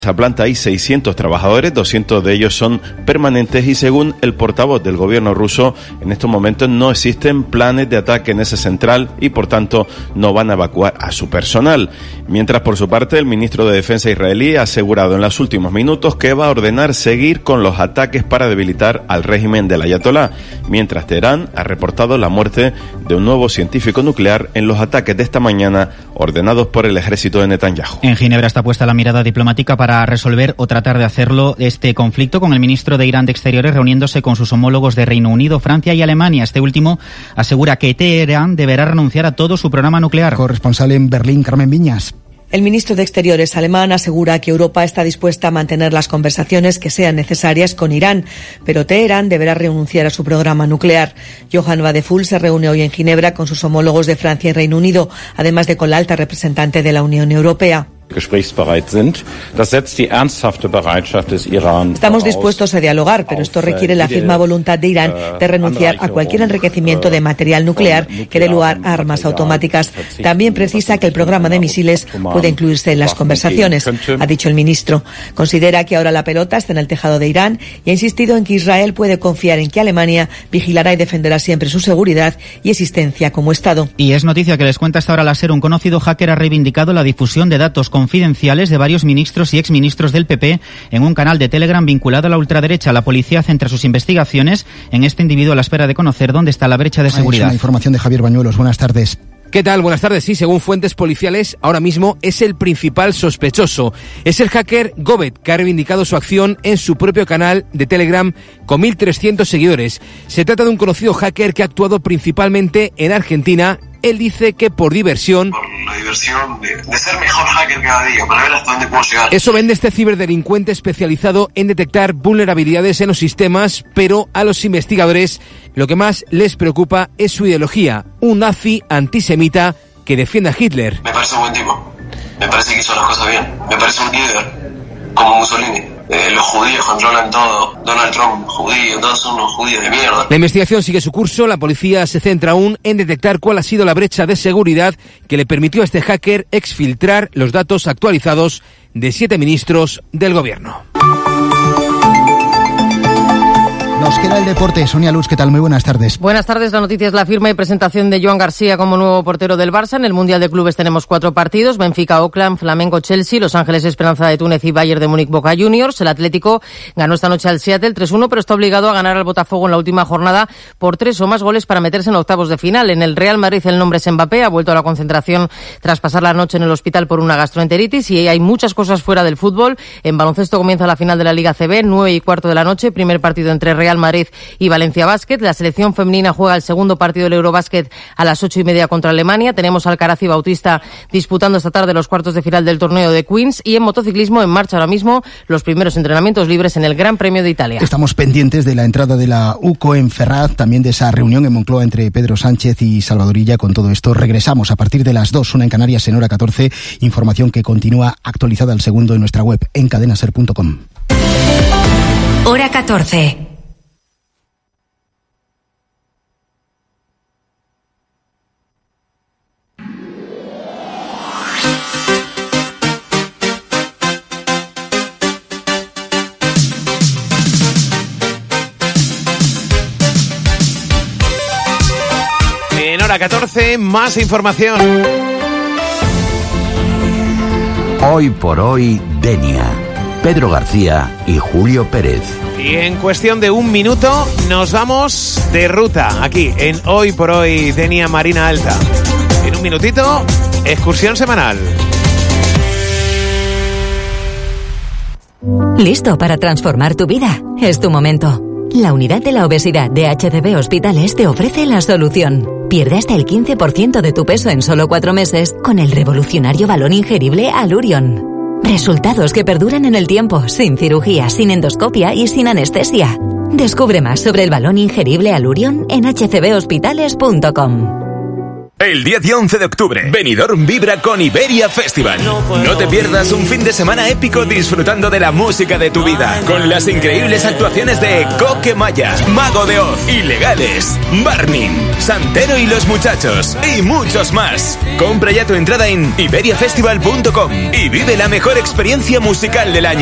esa planta hay 600 trabajadores, 200 de ellos son permanentes y según el portavoz del gobierno ruso, en estos momentos no existen planes de ataque en esa central y por tanto no van a evacuar a su personal. Mientras por su parte el ministro de Defensa israelí ha asegurado en los últimos minutos que va a ordenar seguir con los ataques para debilitar al régimen del ayatolá, mientras Teherán ha reportado la muerte de un nuevo científico nuclear en los ataques de esta mañana ordenados por el ejército de Netanyahu. En Ginebra está puesta la mirada diplomática para resolver o tratar de hacerlo este conflicto, con el ministro de Irán de Exteriores reuniéndose con sus homólogos de Reino Unido, Francia y Alemania. Este último asegura que Teherán deberá renunciar a todo su programa nuclear. Corresponsal en Berlín, Carmen Viñas. El ministro de Exteriores alemán asegura que Europa está dispuesta a mantener las conversaciones que sean necesarias con Irán, pero Teherán deberá renunciar a su programa nuclear. Johann Wadephul se reúne hoy en Ginebra con sus homólogos de Francia y Reino Unido, además de con la alta representante de la Unión Europea. Estamos dispuestos a dialogar, pero esto requiere la firme voluntad de Irán de renunciar a cualquier enriquecimiento de material nuclear que dé lugar a armas automáticas. También precisa que el programa de misiles pueda incluirse en las conversaciones, ha dicho el ministro. Considera que ahora la pelota está en el tejado de Irán y ha insistido en que Israel puede confiar en que Alemania vigilará y defenderá siempre su seguridad y existencia como Estado. Y es noticia que les cuenta hasta ahora la SER. Un conocido hacker ha reivindicado la difusión de datos confidenciales de varios ministros y exministros del PP en un canal de Telegram vinculado a la ultraderecha. La policía centra sus investigaciones en este individuo a la espera de conocer dónde está la brecha de seguridad. Es una información de Javier Bañuelos. Buenas tardes. ¿Qué tal? Buenas tardes. Sí, según fuentes policiales, ahora mismo es el principal sospechoso. Es el hacker Gobet, que ha reivindicado su acción en su propio canal de Telegram con 1.300 seguidores. Se trata de un conocido hacker que ha actuado principalmente en Argentina. Él dice que por diversión... Por la diversión de ser mejor hacker cada día, para ver hasta dónde puedo llegar. Eso vende este ciberdelincuente especializado en detectar vulnerabilidades en los sistemas, pero a los investigadores lo que más les preocupa es su ideología, un nazi antisemita que defiende a Hitler. Me parece un buen tipo, me parece que hizo las cosas bien, me parece un líder, como Mussolini. Los judíos controlan todo, Donald Trump judío, todos son unos judíos de mierda. La investigación sigue su curso, la policía se centra aún en detectar cuál ha sido la brecha de seguridad que le permitió a este hacker exfiltrar los datos actualizados de 7 ministros del gobierno. Nos queda el deporte. Sonia Luz, ¿qué tal? Muy buenas tardes. Buenas tardes. La noticia es la firma y presentación de Joan García como nuevo portero del Barça. En el Mundial de Clubes tenemos 4 partidos: Benfica, Oakland, Flamengo, Chelsea, Los Ángeles, Esperanza de Túnez y Bayern de Múnich, Boca Juniors. El Atlético ganó esta noche al Seattle 3-1, pero está obligado a ganar al Botafogo en la última jornada por 3 o más goles para meterse en octavos de final. En el Real Madrid el nombre es Mbappé, ha vuelto a la concentración tras pasar la noche en el hospital por una gastroenteritis, y hay muchas cosas fuera del fútbol. En baloncesto comienza la final de la Liga CB, 9:15 de la noche, primer partido entre Real Madrid y Valencia Basket. La selección femenina juega el segundo partido del Eurobasket a las 8:30 contra Alemania. Tenemos Alcaraz y Bautista disputando esta tarde los cuartos de final del torneo de Queens, y en motociclismo en marcha ahora mismo los primeros entrenamientos libres en el Gran Premio de Italia. Estamos pendientes de la entrada de la UCO en Ferraz, también de esa reunión en Moncloa entre Pedro Sánchez y Salvador Illa. Con todo esto regresamos a partir de las 2, 1 en Canarias, en hora 14. Información que continúa actualizada al segundo en nuestra web en cadenaser.com. Hora 14. En hora 14, más información. Hoy por hoy, Denia, Pedro García y Julio Pérez. Y en cuestión de un minuto nos vamos de ruta aquí en Hoy por Hoy, Denia Marina Alta. En un minutito, excursión semanal. ¿Listo para transformar tu vida? Es tu momento. La unidad de la obesidad de HCB Hospitales te ofrece la solución. Pierde hasta el 15% de tu peso en solo 4 meses con el revolucionario balón ingerible Allurion. Resultados que perduran en el tiempo, sin cirugía, sin endoscopia y sin anestesia. Descubre más sobre el balón ingerible Allurion en hcbhospitales.com. El 10 y 11 de octubre, Benidorm vibra con Iberia Festival. No te pierdas un fin de semana épico disfrutando de la música de tu vida, con las increíbles actuaciones de Coque Maya, Mago de Oz, Ilegales, Barney, Santero y los Muchachos, y muchos más. Compra ya tu entrada en iberiafestival.com y vive la mejor experiencia musical del año.